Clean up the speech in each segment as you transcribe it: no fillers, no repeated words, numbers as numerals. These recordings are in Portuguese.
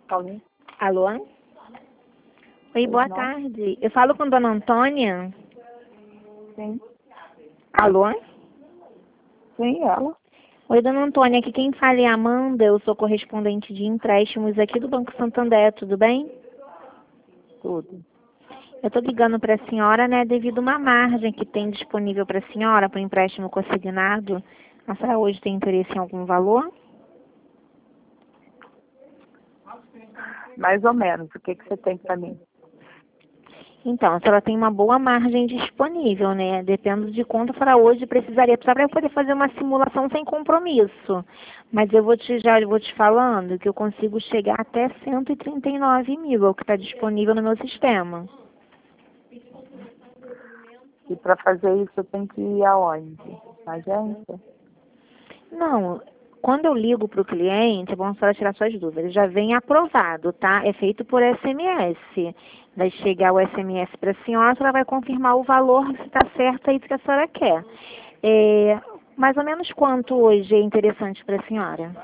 Paulinho? Alô? Oi, boa tarde. Eu falo com Dona Antônia? Sim. Alô? Sim, ela. Oi, Dona Antônia. Aqui quem fala é a Amanda. Eu sou correspondente de empréstimos aqui do Banco Santander. Tudo bem? Tudo. Eu estou ligando para a senhora, né, devido a uma margem que tem disponível para a senhora para o empréstimo consignado. A senhora hoje tem interesse em algum valor? Mais ou menos. O que você tem para mim? Então, se ela tem uma boa margem disponível, né? Dependendo de quanto para hoje precisaria. Só para eu poder fazer uma simulação sem compromisso. Mas eu já vou te falando que eu consigo chegar até 139 mil, é o que está disponível no meu sistema. E para fazer isso eu tenho que ir aonde? Na agência? Não, quando eu ligo para o cliente, é bom só tirar suas dúvidas. Já vem aprovado, tá? É feito por SMS. Vai chegar o SMS para a senhora vai confirmar o valor se está certo aí que a senhora quer. Mais ou menos quanto hoje é interessante para a senhora?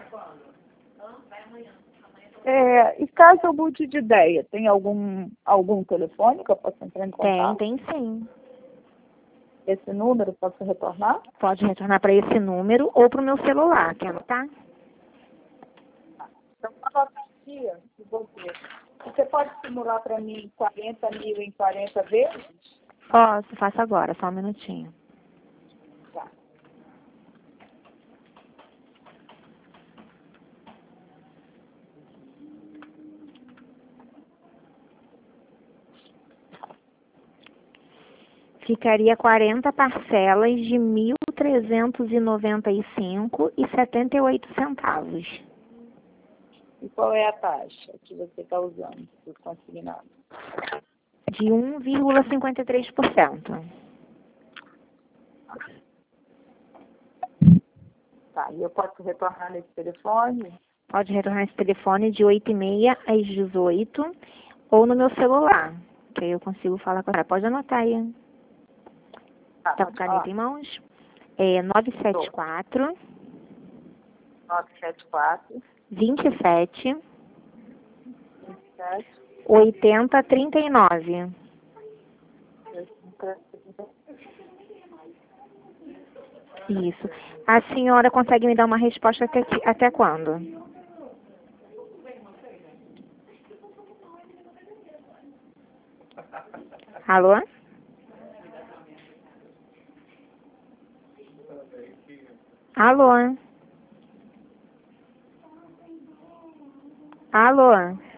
E caso eu mude de ideia, tem algum telefone que eu possa entrar em contato? Tem sim. Esse número posso retornar? Pode retornar para esse número ou para o meu celular, quer anotar? Então, anota aqui, se você pode simular para mim 40 mil em 40 vezes? Posso, faço agora, só um minutinho. Tá. Ficaria 40 parcelas de 1.395,78 centavos. E qual é a taxa que você está usando do consignado? De 1,53%. Tá, e eu posso retornar nesse telefone? Pode retornar esse telefone de 8h30 às 18h ou no meu celular, que aí eu consigo falar com a senhora. Pode anotar aí. Tá com caneta em mãos? 974 974 27 27 8039. Isso. A senhora consegue me dar uma resposta até quando? Alô? Alô? Alô?